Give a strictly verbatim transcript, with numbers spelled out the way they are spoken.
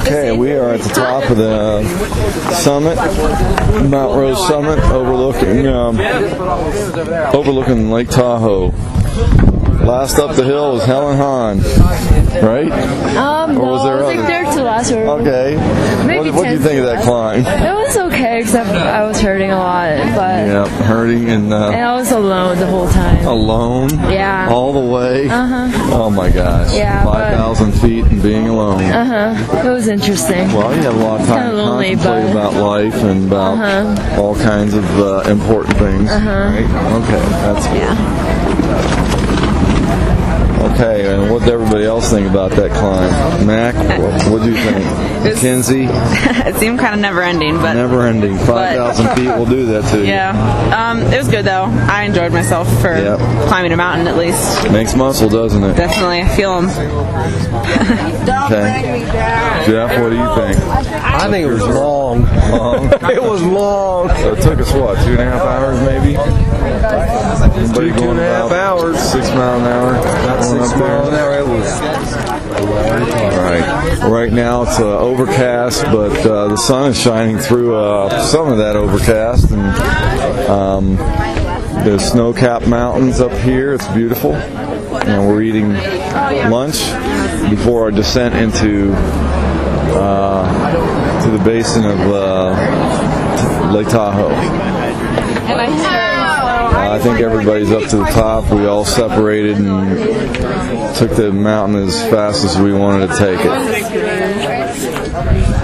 Okay, we are at the top of the summit, Mount Rose Summit, overlooking um, overlooking Lake Tahoe. Last up the hill was Helen Hahn, right? Um, or was no, there I was other? like there to last year. Okay. Maybe What, what do you think of that climb? It was okay, except I was hurting a lot, but Yeah, hurting and, uh, and I was alone the whole time. alone. Yeah. All the way. Uh huh. Oh my gosh. Yeah, Five thousand feet and being alone. Uh huh. It was interesting. Well, you have a lot of time Kinda to lonely, contemplate but- about life and about Uh-huh. all kinds of uh, important things. Uh-huh. Right? Okay, that's good. Yeah. Okay, and what did everybody else think about that climb? Mac, what do you think? Mackenzie? It seemed kind of never-ending, but Never ending. five thousand feet will do that to you. yeah, um, it was good though. I enjoyed myself for Yep. climbing a mountain at least. Makes muscle, doesn't it? Definitely, I feel them. Okay. Jeff, what do you think? I think it was long. Long? It was long. So it took us, what, two and a half hours maybe? Everybody Two, two and a half about hours. Six mile an hour. About Going six up there. miles an hour. It was a long time. Right. Right now it's uh, overcast, but uh, the sun is shining through uh, some of that overcast, and um, there's snow-capped mountains up here. It's beautiful, and we're eating lunch before our descent into uh, to the basin of uh, Lake Tahoe. Uh, I think everybody's up to the top. We all separated and took the mountain as fast as we wanted to take it.